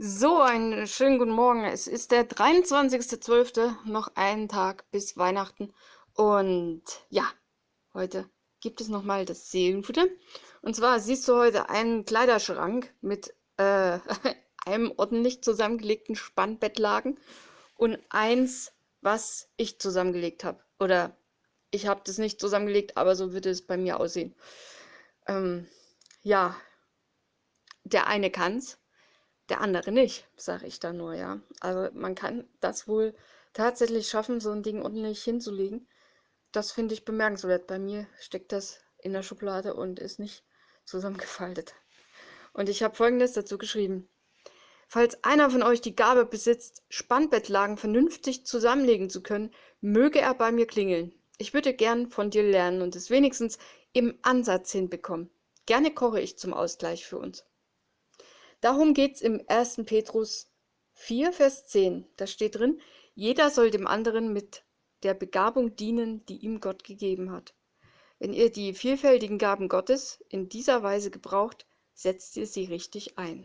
So, einen schönen guten Morgen. Es ist der 23.12., noch einen Tag bis Weihnachten. Und ja, heute gibt es nochmal das Seelenfutter. Und zwar siehst du heute einen Kleiderschrank mit einem ordentlich zusammengelegten Spannbettlaken und eins, was ich zusammengelegt habe. Oder ich habe das nicht zusammengelegt, aber so würde es bei mir aussehen. Ähm, ja, der eine kann's. Der andere nicht, sage ich da nur, ja. Also man kann das wohl tatsächlich schaffen, so ein Ding ordentlich hinzulegen. Das finde ich bemerkenswert. Bei mir steckt das in der Schublade und ist nicht zusammengefaltet. Und ich habe Folgendes dazu geschrieben. Falls einer von euch die Gabe besitzt, Spannbettlagen vernünftig zusammenlegen zu können, möge er bei mir klingeln. Ich würde gern von dir lernen und es wenigstens im Ansatz hinbekommen. Gerne koche ich zum Ausgleich für uns. Darum geht es im 1. Petrus 4, Vers 10. Da steht drin, jeder soll dem anderen mit der Begabung dienen, die ihm Gott gegeben hat. Wenn ihr die vielfältigen Gaben Gottes in dieser Weise gebraucht, setzt ihr sie richtig ein.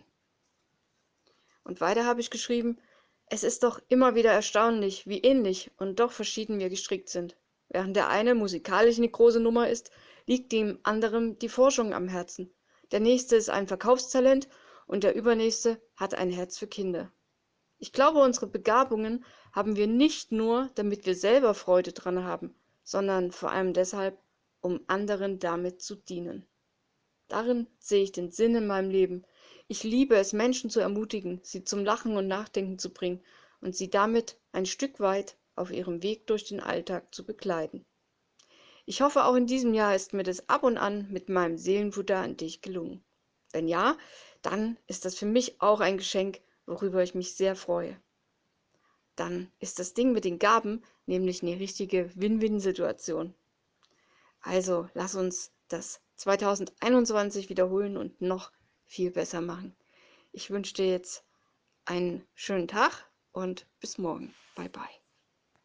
Und weiter habe ich geschrieben, es ist doch immer wieder erstaunlich, wie ähnlich und doch verschieden wir gestrickt sind. Während der eine musikalisch eine große Nummer ist, liegt dem anderen die Forschung am Herzen. Der nächste ist ein Verkaufstalent und der übernächste hat ein Herz für Kinder. Ich glaube, unsere Begabungen haben wir nicht nur, damit wir selber Freude dran haben, sondern vor allem deshalb, um anderen damit zu dienen. Darin sehe ich den Sinn in meinem Leben. Ich liebe es, Menschen zu ermutigen, sie zum Lachen und Nachdenken zu bringen und sie damit ein Stück weit auf ihrem Weg durch den Alltag zu begleiten. Ich hoffe, auch in diesem Jahr ist mir das ab und an mit meinem Seelenfutter an dich gelungen. Wenn ja, dann ist das für mich auch ein Geschenk, worüber ich mich sehr freue. Dann ist das Ding mit den Gaben nämlich eine richtige Win-Win-Situation. Also lass uns das 2021 wiederholen und noch viel besser machen. Ich wünsche dir jetzt einen schönen Tag und bis morgen. Bye bye.